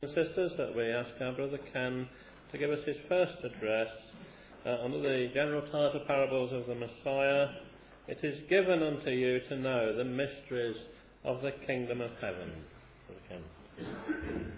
Sisters, that we ask our brother Ken to give us his first address under the general title Parables of the Messiah. It is given unto you to know the mysteries of the kingdom of heaven. Brother Ken.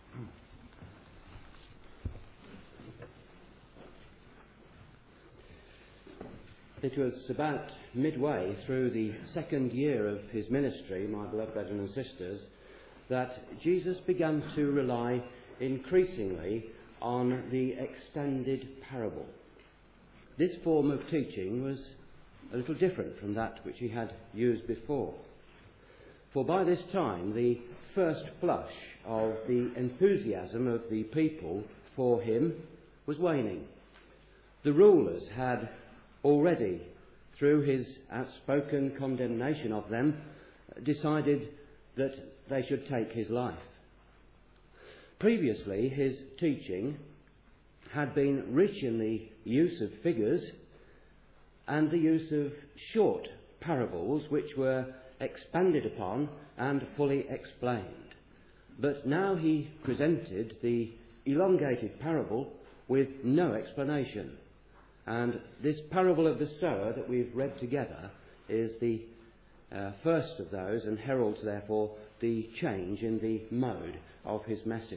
It was about midway through the second year of his ministry, my beloved brethren and sisters, that Jesus began to rely increasingly on the extended parable. This form of teaching was a little different from that which he had used before. For by this time, the first flush of the enthusiasm of the people for him was waning. The rulers had already, through his outspoken condemnation of them, decided that they should take his life. Previously, his teaching had been rich in the use of figures and the use of short parables which were expanded upon and fully explained. But now he presented the elongated parable with no explanation. And this parable of the sower that we've read together is the first of those, and heralds therefore the change in the mode of his message.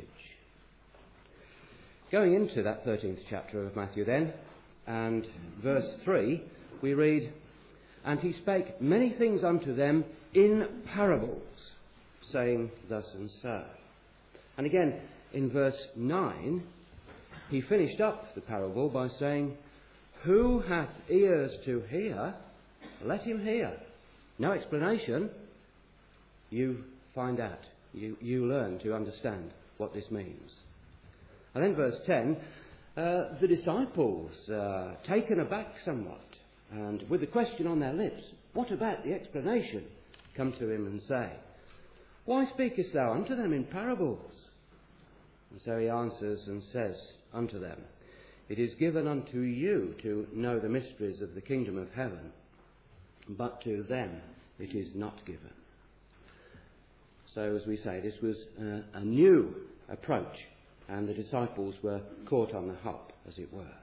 Going into that 13th chapter of Matthew then, and verse 3, we read, "And he spake many things unto them in parables, saying thus and so." And again, in verse 9, he finished up the parable by saying, "Who hath ears to hear, let him hear." No explanation. You find out. You learn to understand what this means. And then verse 10, the disciples, taken aback somewhat, and with the question on their lips, "What about the explanation?" come to him and say, "Why speakest thou unto them in parables?" And so he answers and says unto them, "It is given unto you to know the mysteries of the kingdom of heaven, but to them it is not given." So, as we say, this was a new approach, and the disciples were caught on the hop, as it were.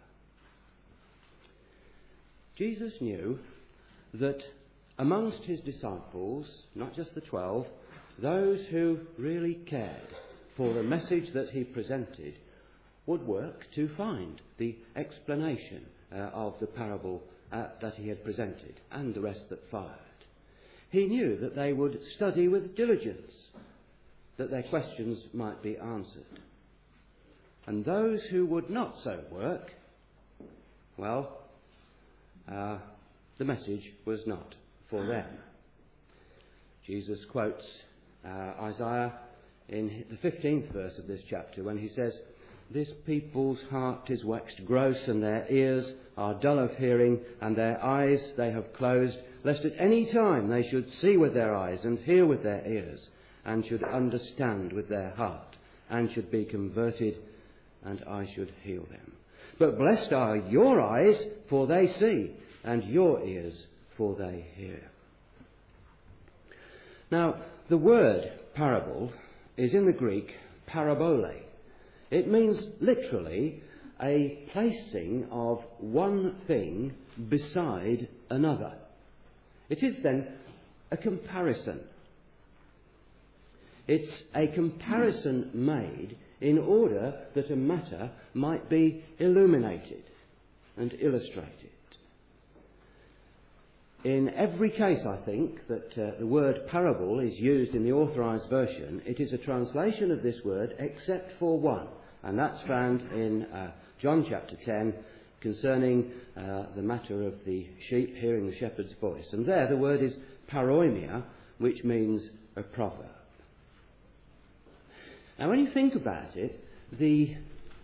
Jesus knew that amongst his disciples, not just the 12, those who really cared for the message that he presented would work to find the explanation of the parable that he had presented and the rest that followed. He knew that they would study with diligence, that their questions might be answered. And those who would not so work, well, the message was not for them. Jesus quotes Isaiah in the 15th verse of this chapter when he says, "This people's heart is waxed gross, and their ears are dull of hearing, and their eyes they have closed, lest at any time they should see with their eyes, and hear with their ears, and should understand with their heart, and should be converted, and I should heal them. But blessed are your eyes, for they see, and your ears, for they hear." Now, the word parable is in the Greek parabole. It means literally a placing of one thing beside another. It is then a comparison. It's a comparison made in order that a matter might be illuminated and illustrated. In every case, I think, that the word parable is used in the Authorised Version, it is a translation of this word except for one. And that's found in John chapter 10 concerning the matter of the sheep hearing the shepherd's voice. And there the word is paroimia, which means a proverb. Now when you think about it, the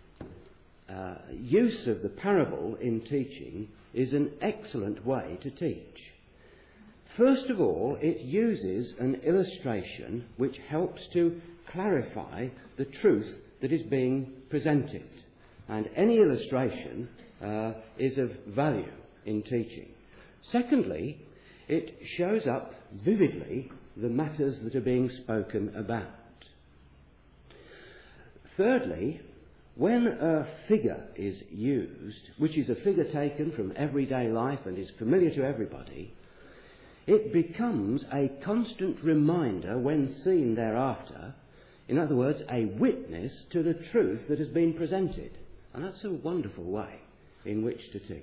use of the parable in teaching is an excellent way to teach. First of all, it uses an illustration which helps to clarify the truth that is being presented. And any illustration is of value in teaching. Secondly, it shows up vividly the matters that are being spoken about. Thirdly, when a figure is used, which is a figure taken from everyday life and is familiar to everybody, it becomes a constant reminder when seen thereafter, in other words, a witness to the truth that has been presented. And that's a wonderful way in which to teach.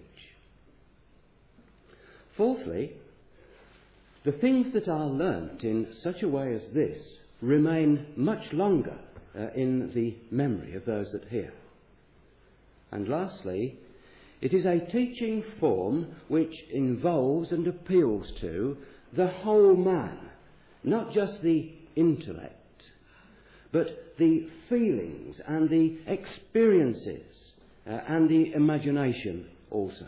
Fourthly, the things that are learnt in such a way as this remain much longer in the memory of those that hear. And lastly, it is a teaching form which involves and appeals to the whole man, not just the intellect, but the feelings and the experiences and the imagination also.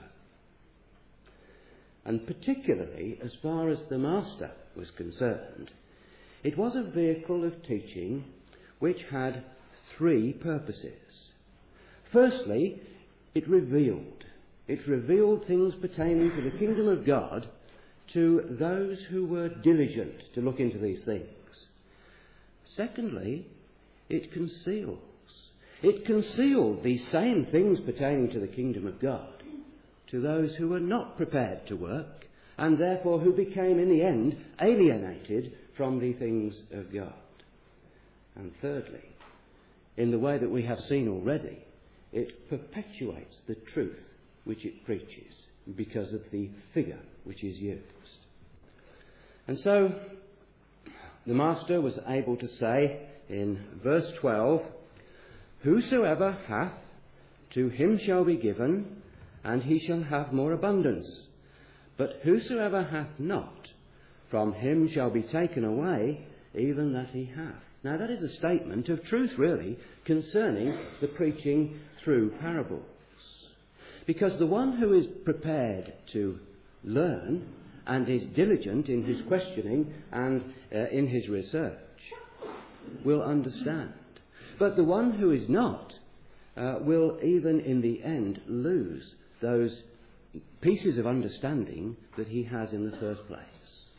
And particularly, as far as the Master was concerned, it was a vehicle of teaching which had three purposes. Firstly, it revealed things pertaining to the kingdom of God to those who were diligent to look into these things. Secondly, it conceals. It concealed the same things pertaining to the kingdom of God to those who were not prepared to work, and therefore who became in the end alienated from the things of God. And thirdly, in the way that we have seen already, it perpetuates the truth which it preaches because of the figure which is used. And so the Master was able to say in verse 12, "Whosoever hath, to him shall be given, and he shall have more abundance. But whosoever hath not, from him shall be taken away even that he hath." Now that is a statement of truth, really, concerning the preaching through parables. Because the one who is prepared to learn and is diligent in his questioning and in his research will understand. But the one who is not will even in the end lose those pieces of understanding that he has in the first place.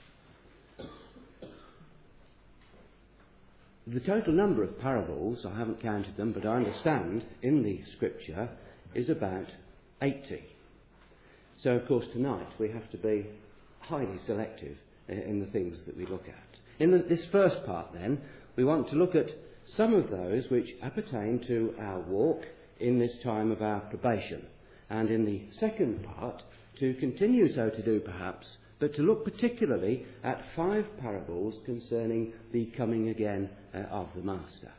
The total number of parables, I haven't counted them, but I understand in the Scripture is about 80. So, of course, tonight we have to be highly selective in the things that we look at. In this first part, then, we want to look at some of those which appertain to our walk in this time of our probation. And in the second part, to continue so to do perhaps, but to look particularly at 5 parables concerning the coming again of the Master.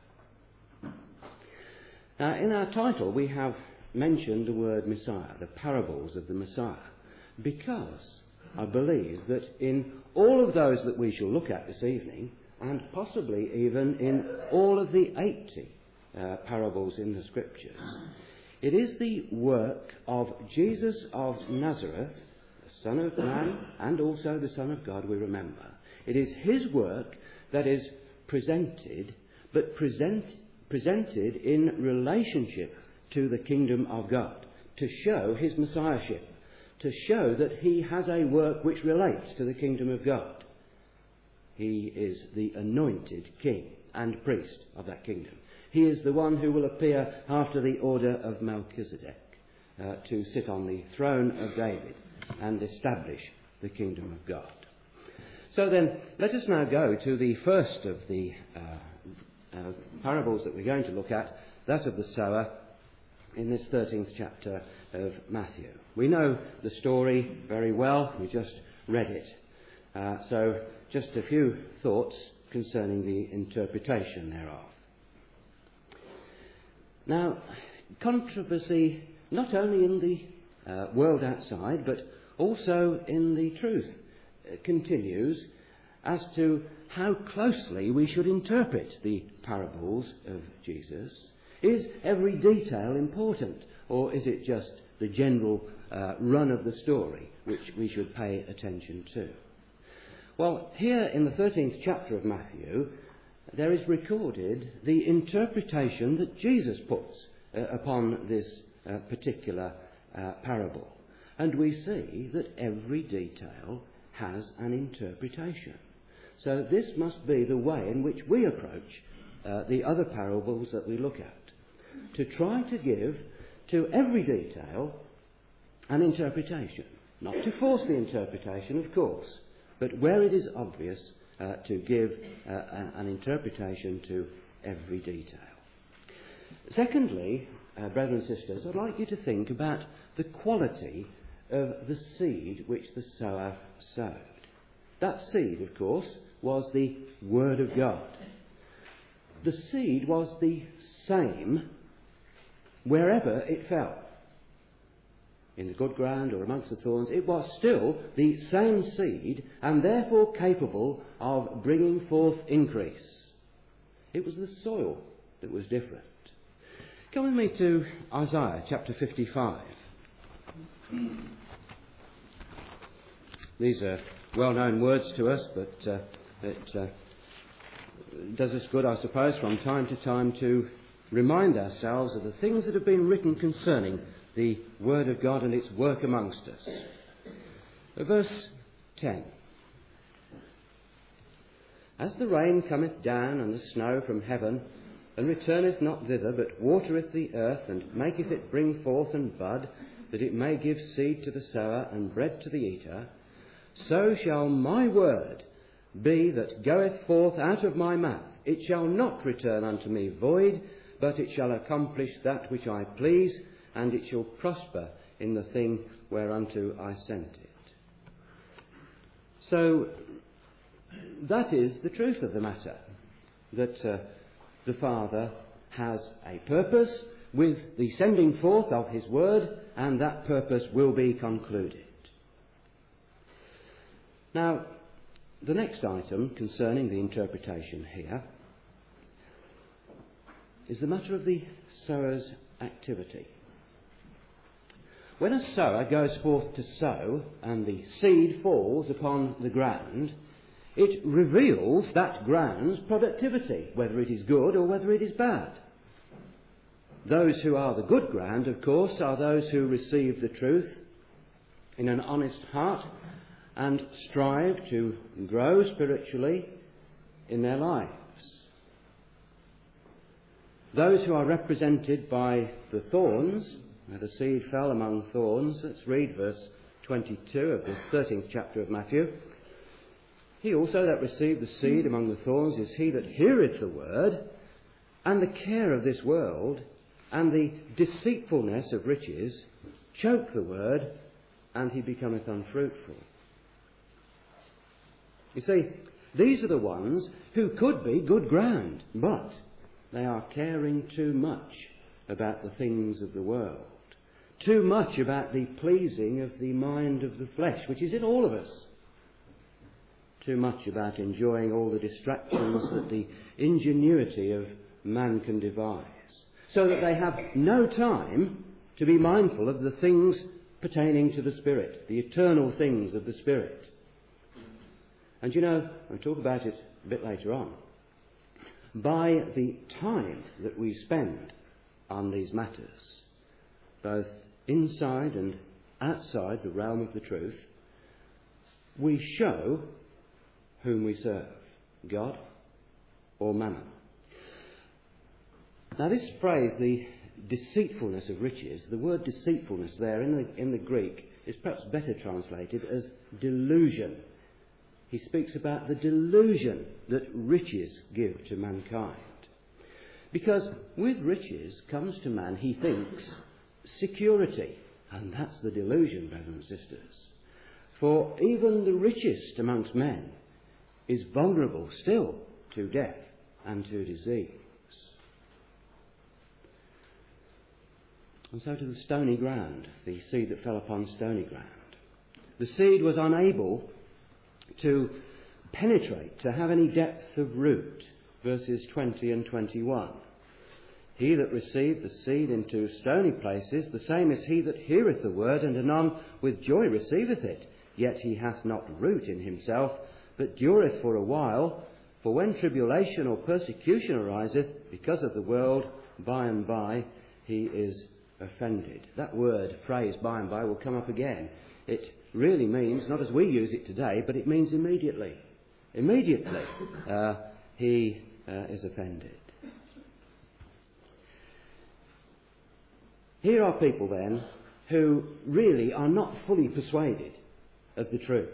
Now, in our title we have mentioned the word Messiah, the parables of the Messiah, because I believe that in all of those that we shall look at this evening, and possibly even in all of the 80 parables in the Scriptures, it is the work of Jesus of Nazareth, the Son of Man and also the Son of God, we remember. It is his work that is presented, but presented in relationship to the kingdom of God, to show his messiahship, to show that he has a work which relates to the kingdom of God. He is the anointed king and priest of that kingdom. He is the one who will appear after the order of Melchizedek to sit on the throne of David and establish the kingdom of God. So then, let us now go to the first of the parables that we're going to look at, that of the sower, in this 13th chapter of Matthew. We know the story very well. We just read it. So just a few thoughts concerning the interpretation thereof. Now, controversy not only in the world outside, but also in the truth continues as to how closely we should interpret the parables of Jesus. Is every detail important, or is it just the general run of the story which we should pay attention to? Well, here in the 13th chapter of Matthew, there is recorded the interpretation that Jesus puts upon this particular parable. And we see that every detail has an interpretation. So this must be the way in which we approach the other parables that we look at, to try to give to every detail an interpretation. Not to force the interpretation, of course, but where it is obvious, to give an interpretation to every detail. Secondly, brothers and sisters, I'd like you to think about the quality of the seed which the sower sowed. That seed, of course, was the Word of God. The seed was the same wherever it fell. In the good ground or amongst the thorns, it was still the same seed and therefore capable of bringing forth increase. It was the soil that was different. Come with me to Isaiah chapter 55. These are well-known words to us, but it does us good, I suppose, from time to time to remind ourselves of the things that have been written concerning the Word of God and its work amongst us. Verse 10. As the rain cometh down and the snow from heaven, and returneth not thither, but watereth the earth, and maketh it bring forth and bud, that it may give seed to the sower and bread to the eater, so shall my word be that goeth forth out of my mouth. It shall not return unto me void, but it shall accomplish that which I please, and it shall prosper in the thing whereunto I sent it. So, that is the truth of the matter, that the Father has a purpose with the sending forth of His Word, and that purpose will be concluded. Now, the next item concerning the interpretation here is the matter of the sower's activity. When a sower goes forth to sow and the seed falls upon the ground, it reveals that ground's productivity, whether it is good or whether it is bad. Those who are the good ground, of course, are those who receive the truth in an honest heart and strive to grow spiritually in their lives. Those who are represented by the thorns, where the seed fell among thorns, let's read verse 22 of this 13th chapter of Matthew. He also that received the seed among the thorns is he that heareth the word, and the care of this world, and the deceitfulness of riches, choke the word, and he becometh unfruitful. You see, these are the ones who could be good ground, but they are caring too much about the things of the world, too much about the pleasing of the mind of the flesh, which is in all of us, too much about enjoying all the distractions that the ingenuity of man can devise, so that they have no time to be mindful of the things pertaining to the Spirit, the eternal things of the Spirit. And you know, I'll talk about it a bit later on. By the time that we spend on these matters, both inside and outside the realm of the truth, we show whom we serve, God or mammon. Now this phrase, the deceitfulness of riches, the word deceitfulness there in the Greek is perhaps better translated as delusion. He speaks about the delusion that riches give to mankind. Because with riches comes to man, he thinks, security. And that's the delusion, brothers and sisters. For even the richest amongst men is vulnerable still to death and to disease. And so to the stony ground, the seed that fell upon stony ground. The seed was unable to penetrate, to have any depth of root. Verses 20 and 21. He that received the seed into stony places, the same is he that heareth the word, and anon with joy receiveth it. Yet he hath not root in himself, but dureth for a while. For when tribulation or persecution ariseth because of the world, by and by he is offended. That word, phrase, by and by, will come up again. It really means, not as we use it today, but it means immediately. Immediately he is offended. Here are people then who really are not fully persuaded of the truth.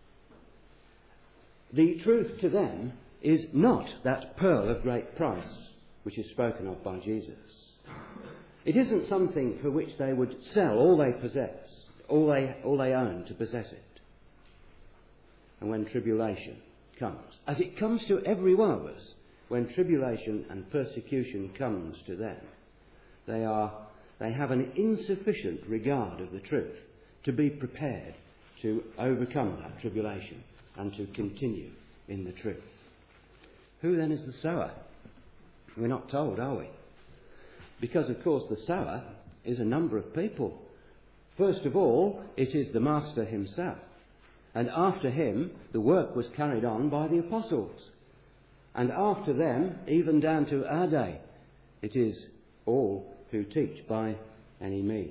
The truth to them is not that pearl of great price which is spoken of by Jesus. It isn't something for which they would sell all they possess, all they own to possess it. And when tribulation comes, as it comes to every one of us, when tribulation and persecution comes to them, they have an insufficient regard of the truth to be prepared to overcome that tribulation and to continue in the truth. Who then is the sower? We're not told, are we? Because, of course, the sower is a number of people. First of all, it is the Master himself. And after him, the work was carried on by the apostles. And after them, even down to our day, it is all who teach by any means.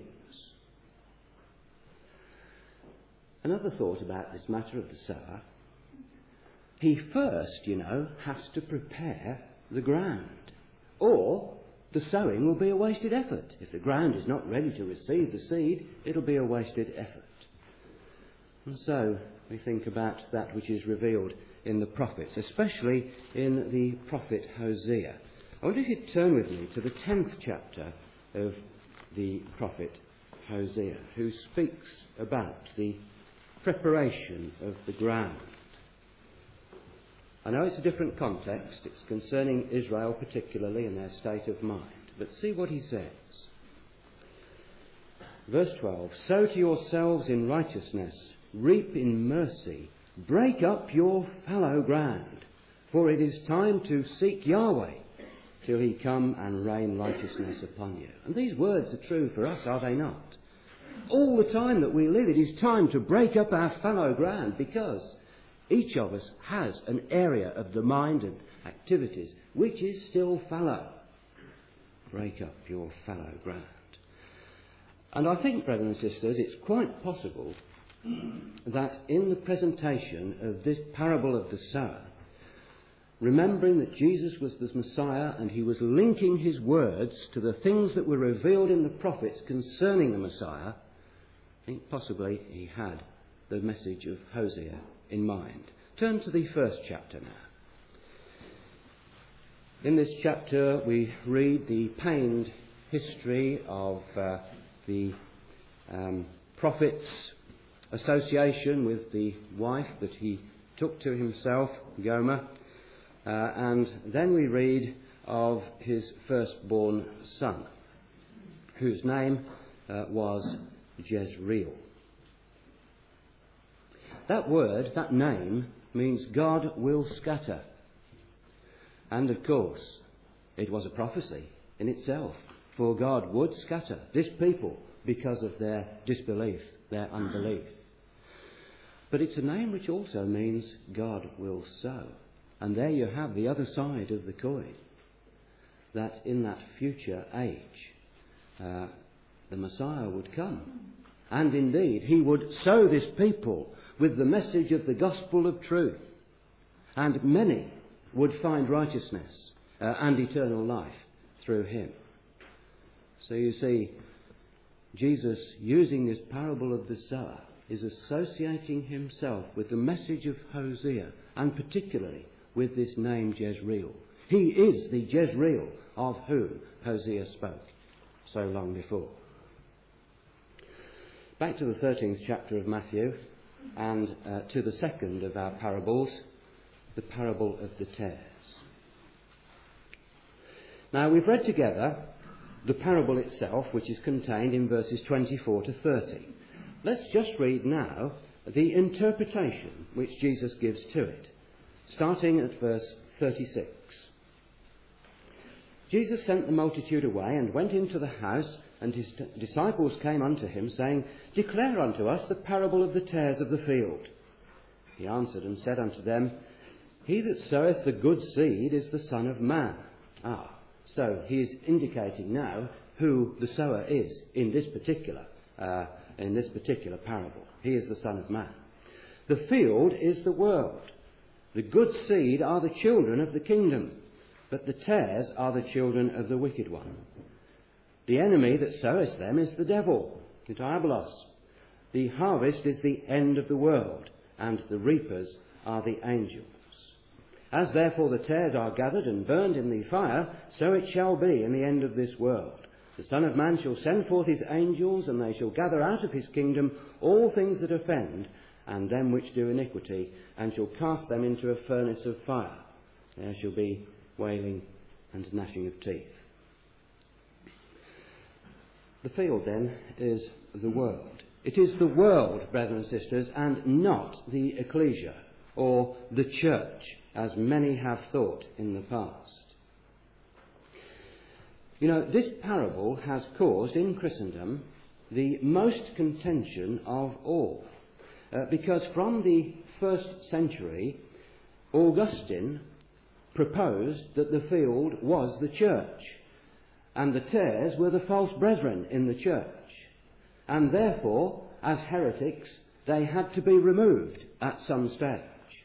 Another thought about this matter of the sower. He first, has to prepare the ground. Or the sowing will be a wasted effort. If the ground is not ready to receive the seed, it'll be a wasted effort. And so we think about that which is revealed in the prophets, especially in the prophet Hosea. I wonder if you'd turn with me to the 10th chapter of the prophet Hosea, who speaks about the preparation of the ground. I know it's a different context. It's concerning Israel particularly and their state of mind. But see what he says. Verse 12, sow to yourselves in righteousness, reap in mercy, break up your fallow ground, for it is time to seek Yahweh till he come and rain righteousness upon you. And these words are true for us, are they not? All the time that we live, it is time to break up our fallow ground, because each of us has an area of the mind and activities which is still fallow. Break up your fallow ground. And I think, brothers and sisters, it's quite possible that in the presentation of this parable of the sower, remembering that Jesus was the Messiah and he was linking his words to the things that were revealed in the prophets concerning the Messiah, I think possibly he had the message of Hosea in mind. Turn to the first chapter now. In this chapter we read the pained history of the prophet's association with the wife that he took to himself, Gomer, and then we read of his firstborn son, whose name was Jezreel. That word, that name, means God will scatter. And of course, it was a prophecy in itself, for God would scatter this people because of their disbelief, their unbelief. But it's a name which also means God will sow. And there you have the other side of the coin, that in that future age, the Messiah would come. And indeed, he would sow this people with the message of the gospel of truth, and many would find righteousness and eternal life through him. So you see, Jesus, using this parable of the sower, is associating himself with the message of Hosea, and particularly with this name Jezreel. He is the Jezreel of whom Hosea spoke so long before. Back to the 13th chapter of Matthew, and to the second of our parables, the parable of the tares. Now, we've read together the parable itself, which is contained in verses 24 to 30. Let's just read now the interpretation which Jesus gives to it, starting at verse 36. Jesus sent the multitude away and went into the house, and his disciples came unto him, saying, Declare unto us the parable of the tares of the field. He answered and said unto them, He that soweth the good seed is the Son of Man. So he is indicating now who the sower is in this particular parable. He is the Son of Man. The field is the world. The good seed are the children of the kingdom, but the tares are the children of the wicked one. The enemy that soweth them is the devil, the diabolos. The harvest is the end of the world, and the reapers are the angels. As therefore the tares are gathered and burned in the fire, so it shall be in the end of this world. The Son of Man shall send forth his angels, and they shall gather out of his kingdom all things that offend, and them which do iniquity, and shall cast them into a furnace of fire. There shall be wailing and gnashing of teeth. The field, then, is the world. It is the world, brethren and sisters, and not the ecclesia, or the church, as many have thought in the past. You know, this parable has caused in Christendom the most contention of all, because from the first century, Augustine proposed that the field was the church, and the tares were the false brethren in the church, and therefore, as heretics, they had to be removed at some stage.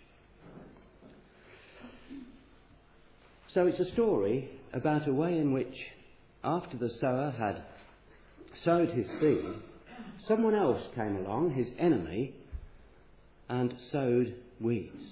So it's a story about a way in which, after the sower had sowed his seed, someone else came along, his enemy, and sowed weeds.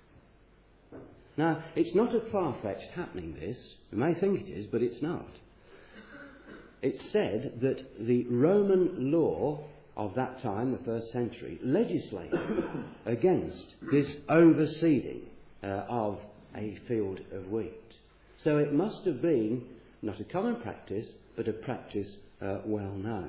Now, it's not a far-fetched happening, this. You may think it is, but it's not. It's said that the Roman law of that time, the first century, legislated against this overseeding of a field of wheat. So it must have been not a common practice, but a practice well known.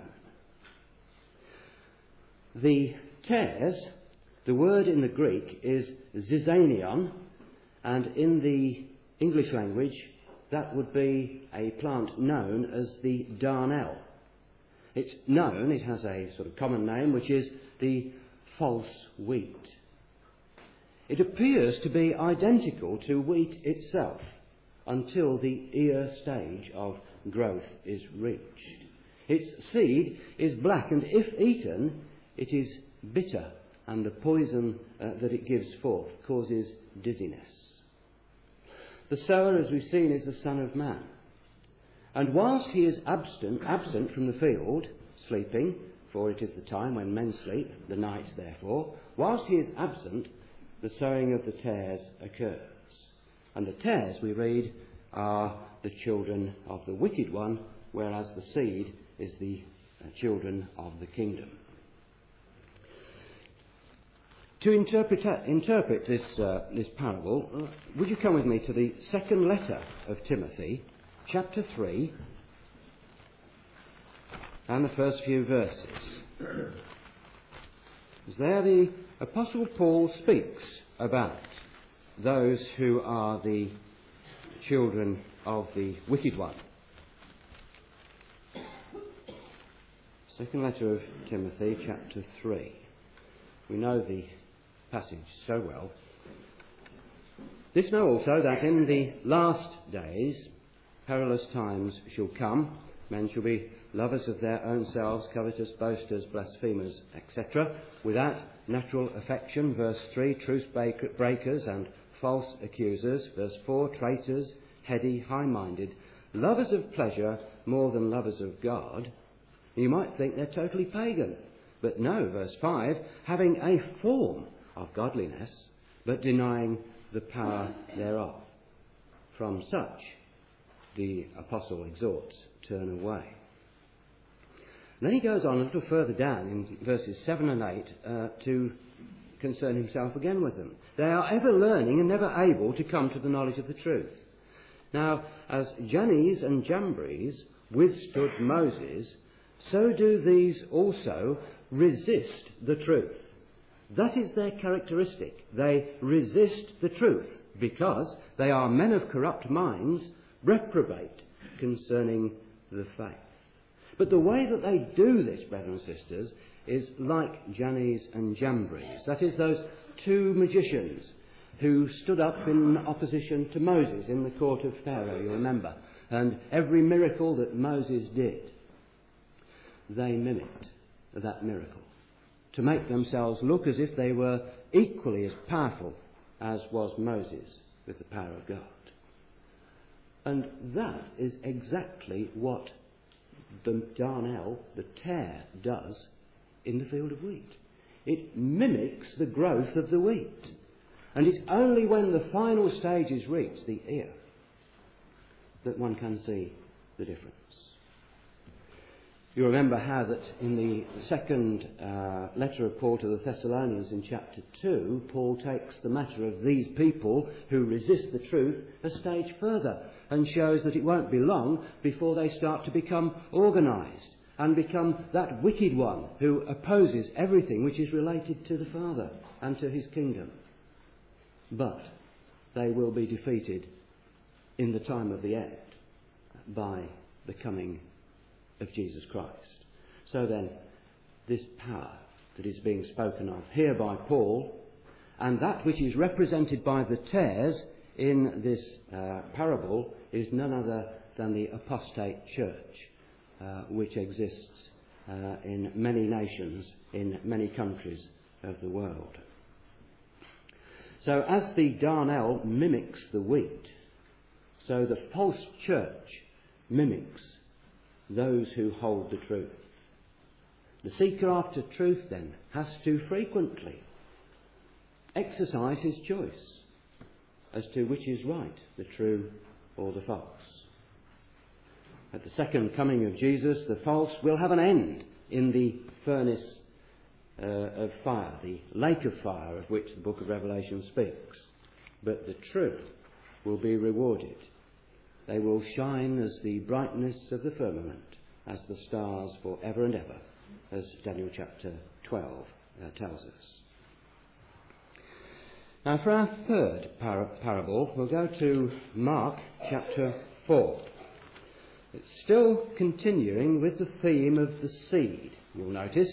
The tares, the word in the Greek is zizanion, and in the English language that would be a plant known as the darnel. It's known, it has a sort of common name, which is the false wheat. It appears to be identical to wheat itself until the ear stage of growth is reached. Its seed is black, and if eaten, it is bitter, and the poison that it gives forth causes dizziness. The sower, as we've seen, is the Son of Man. And whilst he is absent from the field, sleeping, for it is the time when men sleep, the night therefore, whilst he is absent, the sowing of the tares occurs. And the tares, we read, are the children of the wicked one, whereas the seed is the children of the kingdom. To interpret this parable, would you come with me to the second letter of Timothy, chapter 3, and the first few verses. As there the Apostle Paul speaks about those who are the children of the wicked one. Second letter of Timothy, chapter 3. We know the passage so well. This know also that in the last days perilous times shall come. Men shall be lovers of their own selves, covetous, boasters, blasphemers, etc., without natural affection, verse 3, truce breakers and false accusers, verse 4, traitors, heady, high-minded, lovers of pleasure more than lovers of God. You might think they're totally pagan. But no, verse 5, having a form of godliness, but denying the power thereof. From such, the apostle exhorts, turn away. And then he goes on a little further down in verses 7 and 8 to concern himself again with them. They are ever learning and never able to come to the knowledge of the truth. Now, as Jannes and Jambres withstood Moses, so do these also resist the truth. That is their characteristic. They resist the truth because they are men of corrupt minds, reprobate concerning the faith. But the way that they do this, brothers and sisters, is like Jannes and Jambres. That is, those two magicians who stood up in opposition to Moses in the court of Pharaoh, you remember. And every miracle that Moses did, they mimicked that miracle to make themselves look as if they were equally as powerful as was Moses with the power of God. And that is exactly what the darnel, the tare, does in the field of wheat. It mimics the growth of the wheat. And it's only when the final stage is reached, the ear, that one can see the difference. You remember how that in the second letter of Paul to the Thessalonians in chapter 2, Paul takes the matter of these people who resist the truth a stage further and shows that it won't be long before they start to become organised and become that wicked one who opposes everything which is related to the Father and to his kingdom. But they will be defeated in the time of the end by the coming of Jesus Christ. So then, this power that is being spoken of here by Paul, and that which is represented by the tares in this parable, is none other than the apostate church, which exists in many nations, in many countries of the world. So as the darnel mimics the wheat, so the false church mimics those who hold the truth. The seeker after truth, then, has to frequently exercise his choice as to which is right, the true or the false. At the second coming of Jesus, the false will have an end in the furnace of fire, the lake of fire of which the book of Revelation speaks. But the true will be rewarded. They will shine as the brightness of the firmament, as the stars for ever and ever, as Daniel chapter 12 tells us. Now for our third parable, we'll go to Mark chapter 4. It's still continuing with the theme of the seed, you'll notice.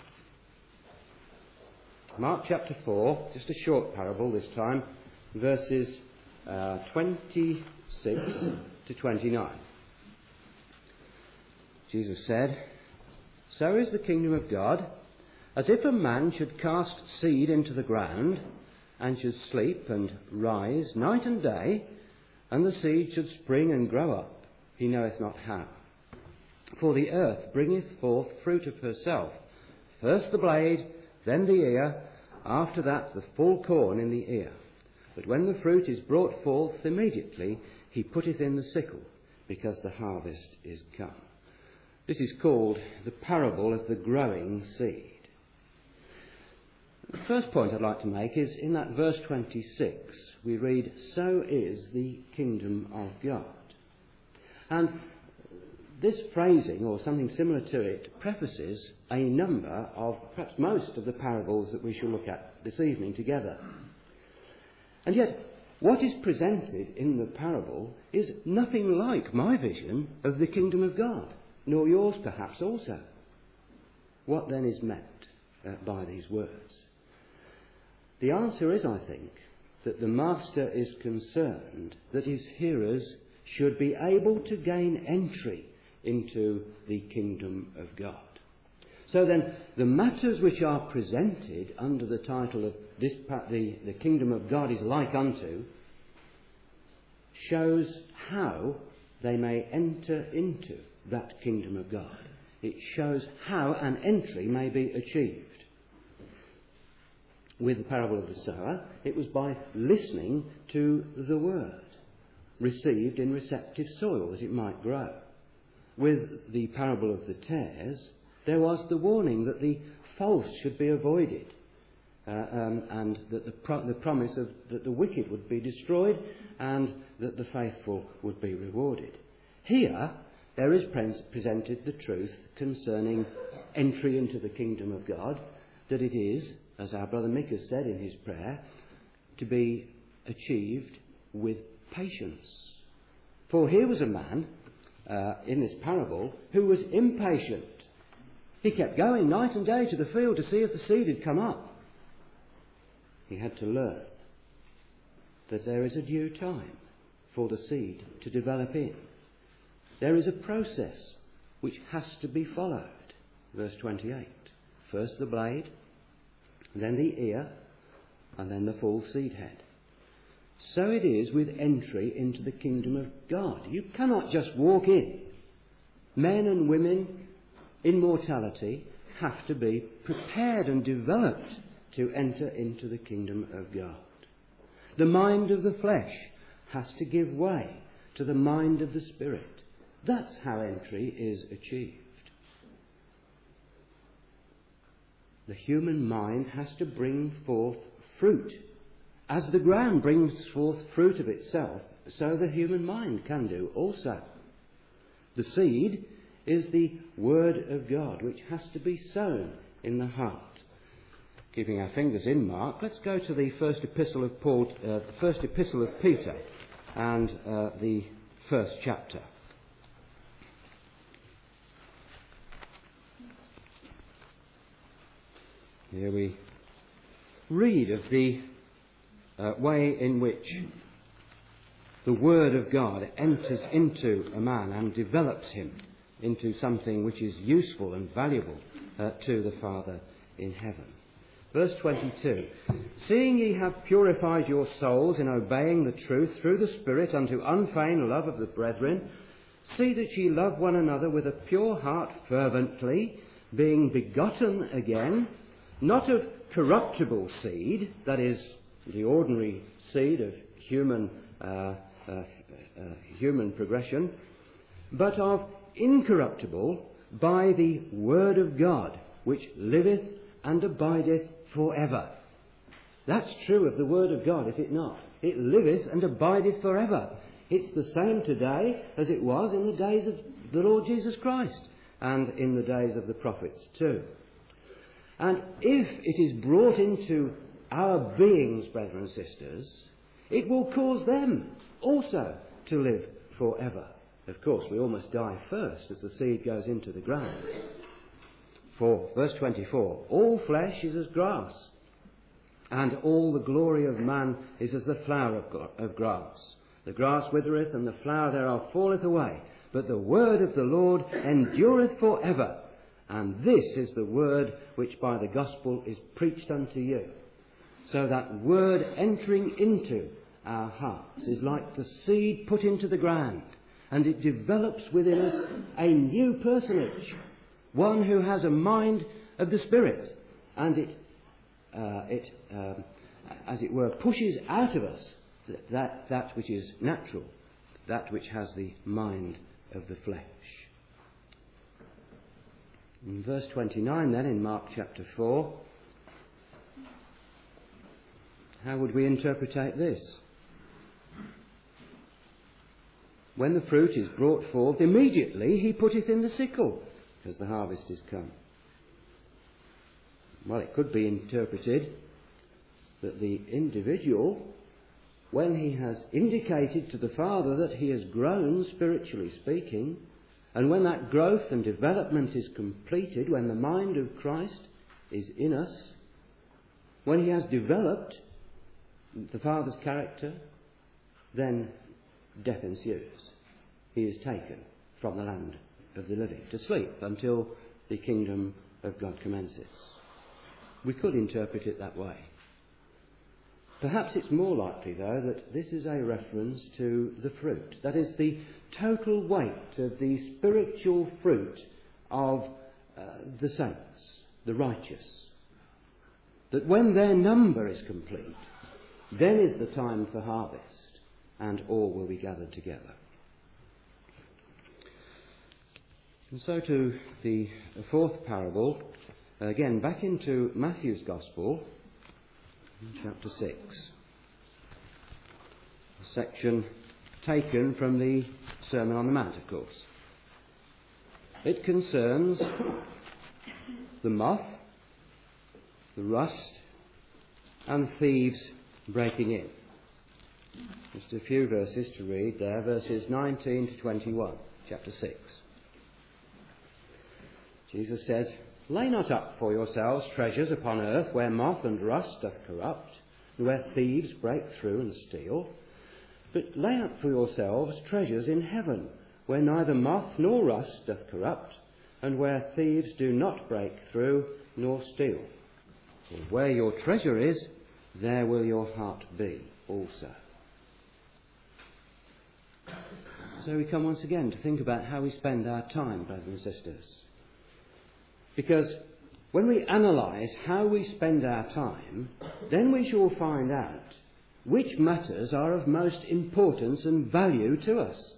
Mark chapter 4, just a short parable this time, verses 26 to 29. Jesus said, "So is the kingdom of God, as if a man should cast seed into the ground, and should sleep and rise night and day, and the seed should spring and grow up, he knoweth not how. For the earth bringeth forth fruit of herself, first the blade, then the ear, after that the full corn in the ear. But when the fruit is brought forth, immediately he putteth in the sickle, because the harvest is come." This is called the parable of the growing seed. The first point I'd like to make is in that verse 26, we read, "So is the kingdom of God." And this phrasing, or something similar to it, prefaces a number of, perhaps most of the parables that we shall look at this evening together. And yet, what is presented in the parable is nothing like my vision of the kingdom of God, nor yours perhaps also. What then is meant by these words? The answer is, I think, that the Master is concerned that his hearers should be able to gain entry into the kingdom of God. So then, the matters which are presented under the title of this, the kingdom of God is like unto, shows how they may enter into that kingdom of God. It shows how an entry may be achieved. With the parable of the sower, it was by listening to the word, received in receptive soil that it might grow. With the parable of the tares, there was the warning that the false should be avoided, and that the promise of that the wicked would be destroyed and that the faithful would be rewarded. Here, there is presented the truth concerning entry into the kingdom of God, that it is, as our brother Mick has said in his prayer, to be achieved with patience. For here was a man in this parable who was impatient. He kept going night and day to the field to see if the seed had come up. He had to learn that there is a due time for the seed to develop in. There is a process which has to be followed. Verse 28. First the blade, then the ear, and then the full seed head. So it is with entry into the kingdom of God. You cannot just walk in, men and women in mortality have to be prepared and developed to enter into the kingdom of God. The mind of the flesh has to give way to the mind of the Spirit. That's how entry is achieved. The human mind has to bring forth fruit. As the ground brings forth fruit of itself, so the human mind can do also. The seed is the Word of God, which has to be sown in the heart. Keeping our fingers in Mark, let's go to the first epistle of Peter, and the first chapter. Here we read of the way in which the Word of God enters into a man and develops him into something which is useful and valuable to the Father in heaven. Verse 22, seeing ye have purified your souls in obeying the truth through the Spirit unto unfeigned love of the brethren, see that ye love one another with a pure heart fervently, being begotten again, not of corruptible seed, that is, the ordinary seed of human progression, but of incorruptible, by the word of God, which liveth and abideth forever. That's true of the word of God, is it not? It liveth and abideth forever. It's the same today as it was in the days of the Lord Jesus Christ and in the days of the prophets too. And if it is brought into our beings, brethren and sisters, it will cause them also to live forever. Of course, we all must die first as the seed goes into the ground. For, verse 24, all flesh is as grass, and all the glory of man is as the flower of grass. The grass withereth, and the flower thereof falleth away, but the word of the Lord endureth forever. And this is the word which by the gospel is preached unto you. So that word entering into our hearts is like the seed put into the ground, and it develops within us a new personage, one who has a mind of the Spirit, and it as it were, pushes out of us that which is natural, that which has the mind of the flesh. In verse 29 then, in Mark chapter 4, how would we interpretate this? When the fruit is brought forth, immediately he putteth in the sickle, because the harvest is come. Well, it could be interpreted that the individual, when he has indicated to the Father that he has grown, spiritually speaking, and when that growth and development is completed, when the mind of Christ is in us, when he has developed the Father's character, then death ensues. He is taken from the land of the living to sleep until the kingdom of God commences. We could interpret it that way. Perhaps it's more likely, though, that this is a reference to the fruit. That is, the total weight of the spiritual fruit of the saints, the righteous. That when their number is complete, then is the time for harvest, and all will be gathered together. And so to the fourth parable, again back into Matthew's Gospel, chapter 6. A section taken from the Sermon on the Mount, of course. It concerns the moth, the rust, and thieves breaking in. Just a few verses to read there, verses 19 to 21, chapter 6. Jesus says, lay not up for yourselves treasures upon earth, where moth and rust doth corrupt, and where thieves break through and steal. But lay up for yourselves treasures in heaven, where neither moth nor rust doth corrupt, and where thieves do not break through nor steal. For where your treasure is, there will your heart be also. so we come once again to think about how we spend our time, brothers and sisters. Because when we analyse how we spend our time, then we shall find out which matters are of most importance and value to us.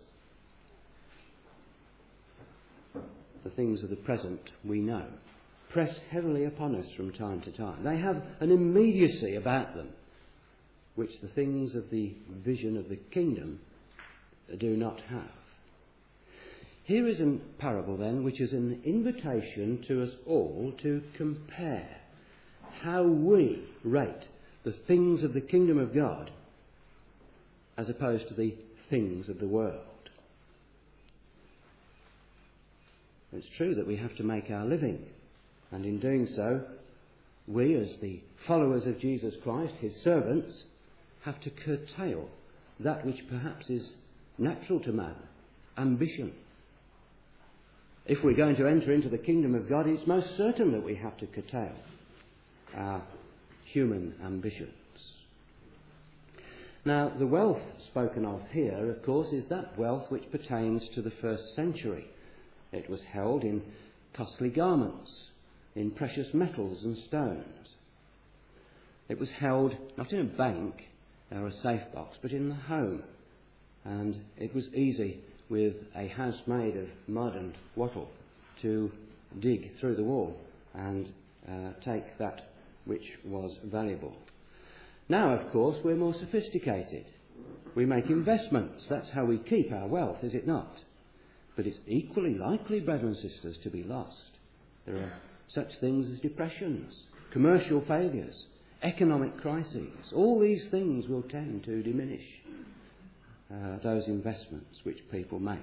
The things of the present, we know, press heavily upon us from time to time. They have an immediacy about them, which the things of the vision of the kingdom do not have. Here is a parable then, which is an invitation to us all to compare how we rate the things of the kingdom of God as opposed to the things of the world. It's true that we have to make our living, and in doing so, we as the followers of Jesus Christ, his servants, have to curtail that which perhaps is natural to man, ambition. If we're going to enter into the kingdom of God, it's most certain that we have to curtail our human ambitions. Now, the wealth spoken of here, of course, is that wealth which pertains to the first century. It was held in costly garments, in precious metals and stones. It was held not in a bank or a safe box, but in the home. And it was easy with a house made of mud and wattle to dig through the wall and take that which was valuable. Now, of course, we're more sophisticated. We make investments. That's how we keep our wealth, is it not? But it's equally likely, brothers and sisters, to be lost. There are such things as depressions, commercial failures, economic crises. All these things will tend to diminish those investments which people make.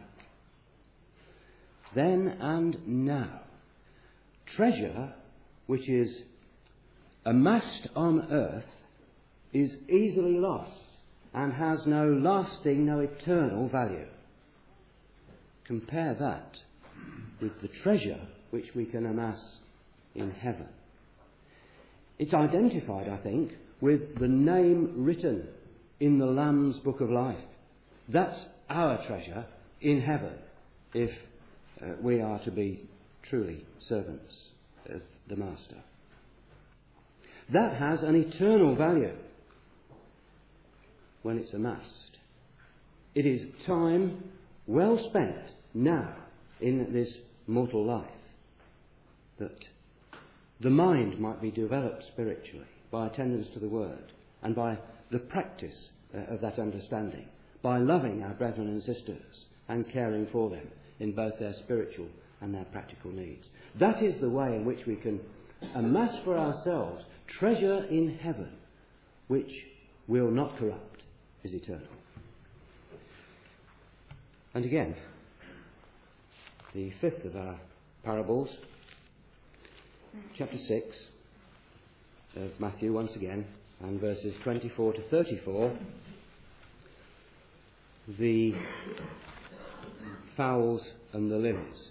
Then and now, treasure which is amassed on earth is easily lost and has no lasting, no eternal value. Compare that with the treasure which we can amass in heaven. It's identified, I think, with the name written in the Lamb's Book of Life. That's our treasure in heaven, if we are to be truly servants of the Master. That has an eternal value when it's amassed. It is time well spent now in this mortal life, that the mind might be developed spiritually by attendance to the Word and by the practice of that understanding, by loving our brethren and sisters and caring for them in both their spiritual and their practical needs. That is the way in which we can amass for ourselves treasure in heaven, which will not corrupt, is eternal. And again, the fifth of our parables, chapter 6 of Matthew once again, and verses 24 to 34, the fowls and the lilies.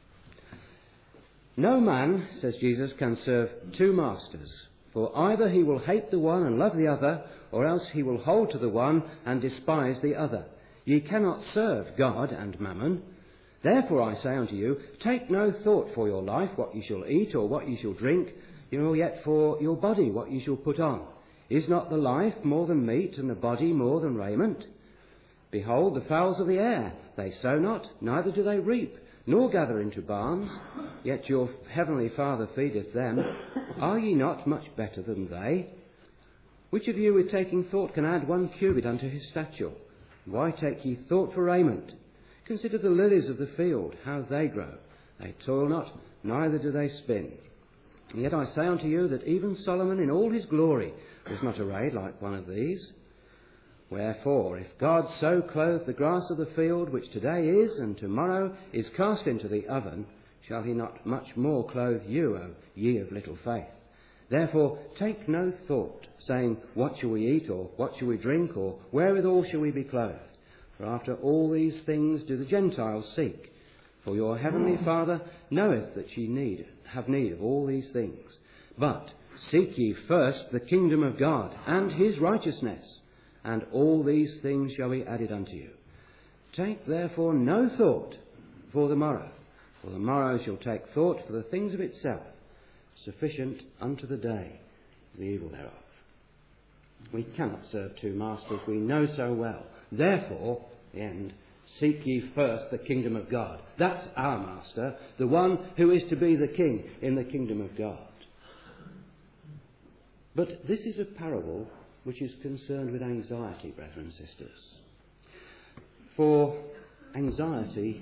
No man, says Jesus, can serve two masters, for either he will hate the one and love the other, or else he will hold to the one and despise the other. Ye cannot serve God and mammon. Therefore I say unto you, take no thought for your life, what ye shall eat or what ye shall drink, nor yet for your body, what ye shall put on. Is not the life more than meat, and the body more than raiment? Behold the fowls of the air, they sow not, neither do they reap, nor gather into barns, yet your heavenly Father feedeth them. Are ye not much better than they? Which of you with taking thought can add 1 cubit unto his stature? Why take ye thought for raiment? Consider the lilies of the field, how they grow. They toil not, neither do they spin. And yet I say unto you that even Solomon in all his glory was not arrayed like one of these. Wherefore, if God so clothe the grass of the field, which today is, and tomorrow is cast into the oven, shall he not much more clothe you, O ye of little faith? Therefore take no thought, saying, what shall we eat, or what shall we drink, or wherewithal shall we be clothed? For after all these things do the Gentiles seek. For your heavenly Father knoweth that ye have need of all these things. But seek ye first the kingdom of God and his righteousness, and all these things shall be added unto you. Take therefore no thought for the morrow, for the morrow shall take thought for the things of itself. Sufficient unto the day is the evil thereof. We cannot serve two masters, we know so well. Therefore, the end, seek ye first the kingdom of God. That's our master, the one who is to be the king in the kingdom of God. But this is a parable which is concerned with anxiety, brethren and sisters. For anxiety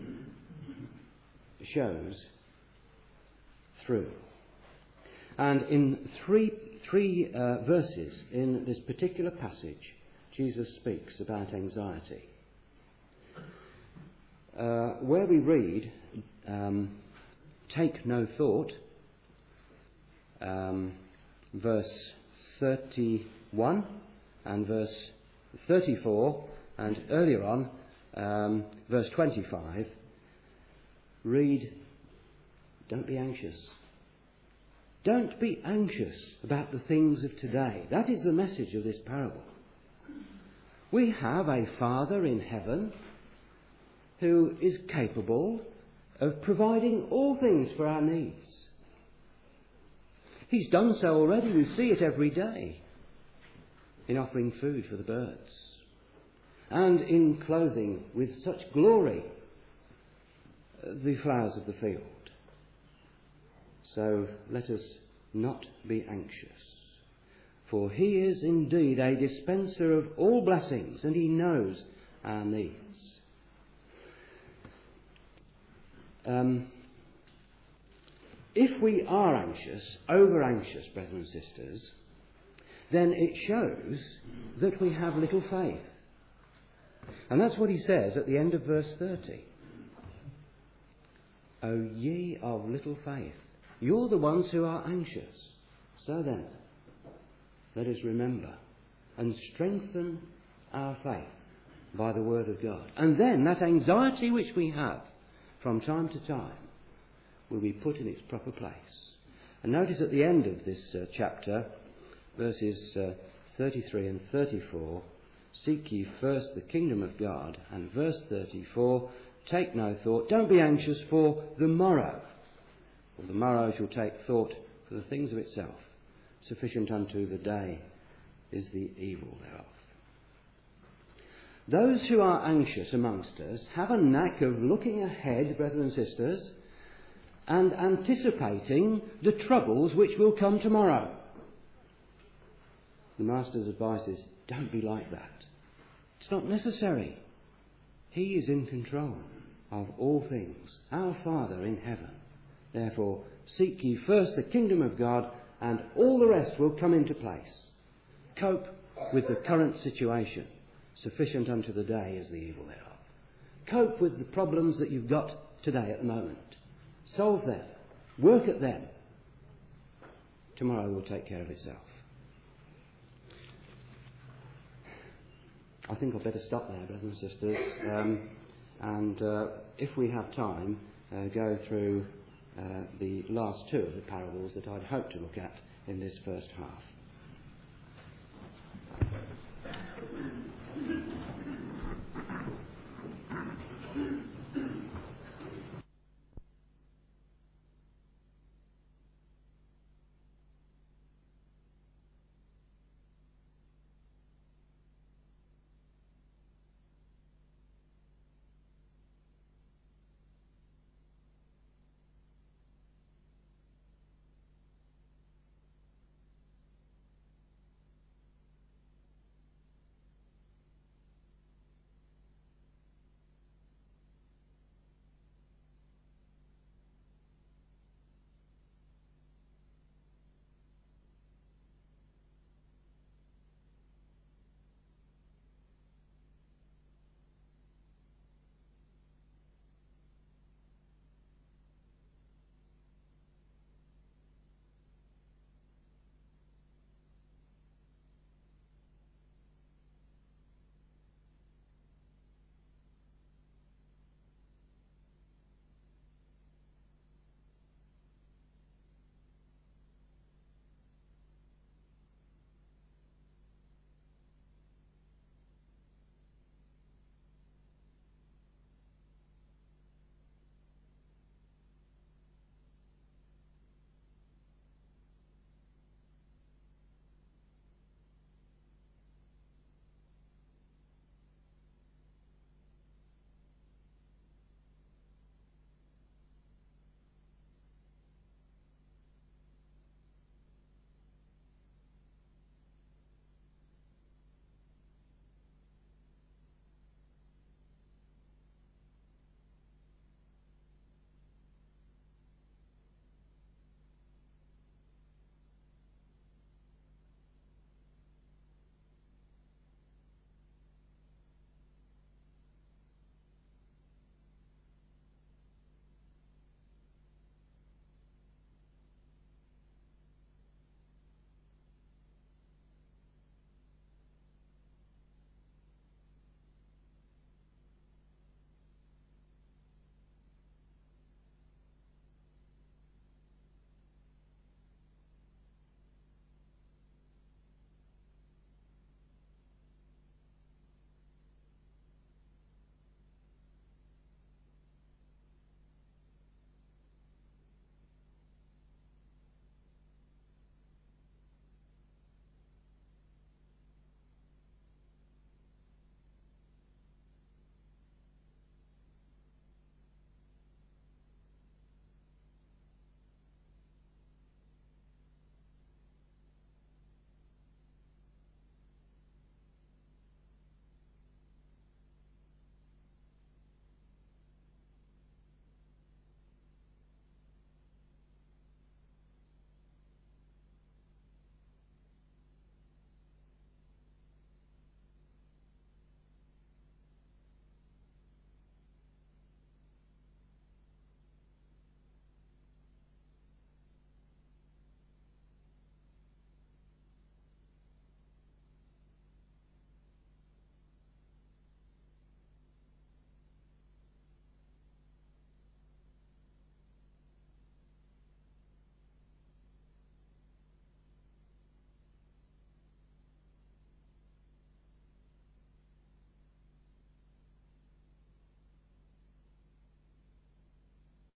shows through. And in three verses in this particular passage, Jesus speaks about anxiety. Where we read, take no thought, verse 31 and verse 34, and earlier on, verse 25, read, don't be anxious. Don't be anxious about the things of today. That is the message of this parable. We have a Father in heaven who is capable of providing all things for our needs. He's done so already. We see it every day in offering food for the birds and in clothing with such glory the flowers of the field. So let us not be anxious, for he is indeed a dispenser of all blessings, and he knows our needs. If we are anxious, over-anxious, brethren and sisters, then it shows that we have little faith. And that's what he says at the end of verse 30. O ye of little faith. You're the ones who are anxious. So then, let us remember and strengthen our faith by the word of God. And then that anxiety which we have from time to time will be put in its proper place. And notice at the end of this chapter, verses 33 and 34, seek ye first the kingdom of God. And verse 34, take no thought, don't be anxious for the morrow. For the morrow shall take thought for the things of itself. Sufficient unto the day is the evil thereof. Those who are anxious amongst us have a knack of looking ahead, brethren and sisters, and anticipating the troubles which will come tomorrow. The Master's advice is, don't be like that. It's not necessary. He is in control of all things, our Father in heaven. Therefore, seek ye first the kingdom of God, and all the rest will come into place. Cope with the current situation. Sufficient unto the day is the evil thereof. Cope with the problems that you've got today at the moment. Solve them. Work at them. Tomorrow will take care of itself. I think I'd better stop there, brothers and sisters. And if we have time, go through the last two of the parables that I'd hoped to look at in this first half.